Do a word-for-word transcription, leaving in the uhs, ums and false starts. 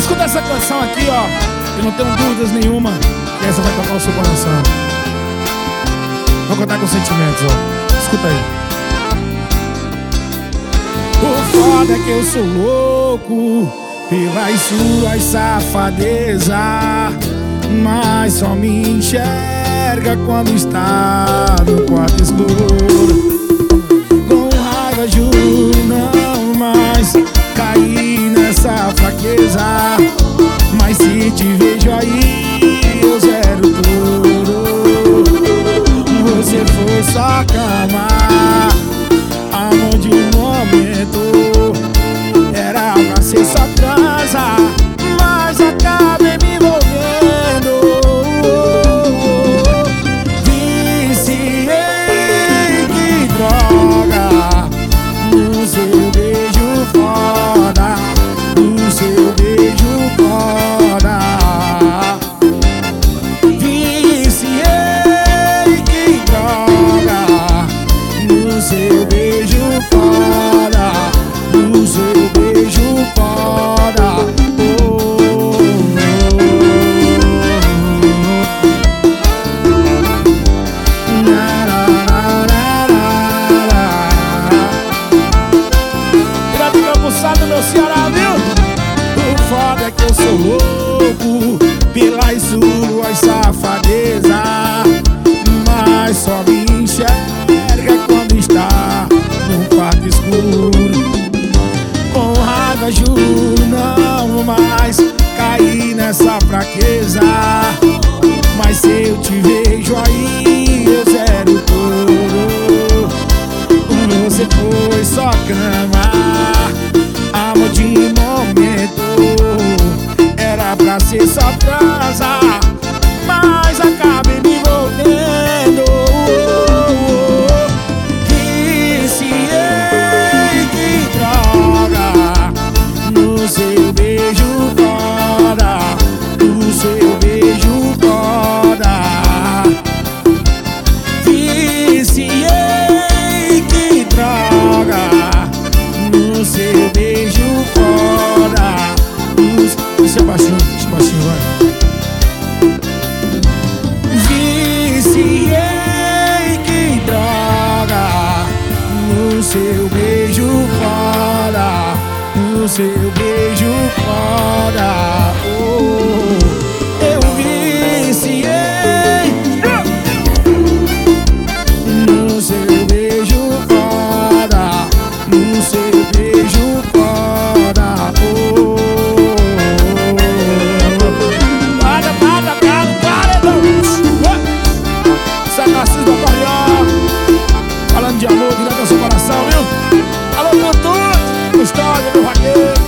Escuta essa canção aqui, ó. Eu não tenho dúvidas nenhuma que essa vai tocar o seu coração. Vou contar com sentimentos, ó. Escuta aí. O foda é que eu sou louco pelas suas safadezas, mas só me enxerga quando está no quarto escuro. Com raiva juro não mais cair nessa fraqueza, mas se te vejo aí eu zero tudo. Você foi só cama, amor de um momento, era pra ser só transa, mas acabei me envolvendo. Viciei, que droga, no seu beijo foda, no seu beijo foda. Viciei, que droga, no seu beijo foda, no seu beijo foda. Oh, oh, oh. Na, na, na, na, na. Pirata e Cambuçado, meu Ceará, viu? O foda é que eu sou louco pelas suas safadezas, mas só me enxerga quando está no quarto escuro. Com raiva juro não mais cair nessa fraqueza, mas se eu te vejo aí eu zero tudo. Você foi só cama, amor de momento, era pra ser só transa, mas acabei me envolvendo. Viciei, que droga, no seu beijo foda, no seu beijo foda. Viciei, que droga, no seu beijo foda. Deixa baixinho, deixa baixinho, vai. Viciei, que droga, no seu beijo foda, no seu beijo foda. Oh, eu viciei no seu beijo foda, no seu beijo foda. Oh, para, para, para, para, Isso é Narciso do Acordeão, falando de amor direto ao seu coração, viu? Alô, Cantor, Custódio, meu vaqueiro.